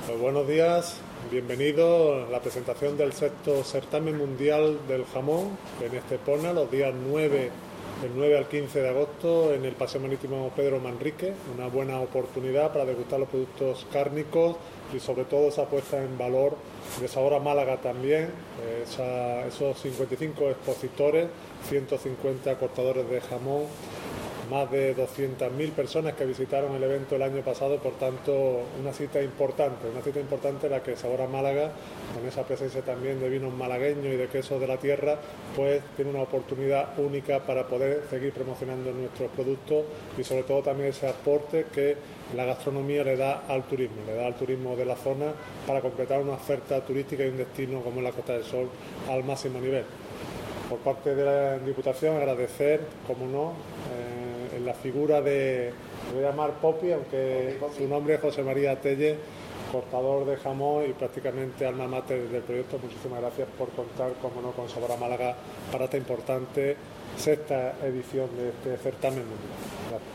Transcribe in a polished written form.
Buenos días, bienvenidos a la presentación del sexto certamen mundial del jamón en Estepona, los días del 9 al 15 de agosto en el Paseo Marítimo Pedro Manrique. Una buena oportunidad para degustar los productos cárnicos y sobre todo esa puesta en valor de Sabor a Málaga también, esos 55 expositores, 150 cortadores de jamón, más de 200.000 personas que visitaron el evento el año pasado. Por tanto, una cita importante en la que Sabor a Málaga, con esa presencia también de vinos malagueños y de quesos de la tierra, pues tiene una oportunidad única para poder seguir promocionando nuestros productos y sobre todo también ese aporte que la gastronomía le da al turismo de la zona para completar una oferta turística y un destino como es la Costa del Sol al máximo nivel. Por parte de la Diputación, agradecer, como no, en la figura de, me voy a llamar Popi, aunque su nombre es José María Telle, cortador de jamón y prácticamente alma mater del proyecto. Muchísimas gracias por contar, como no, con Sabor a Málaga para esta importante sexta edición de este certamen mundial. Gracias.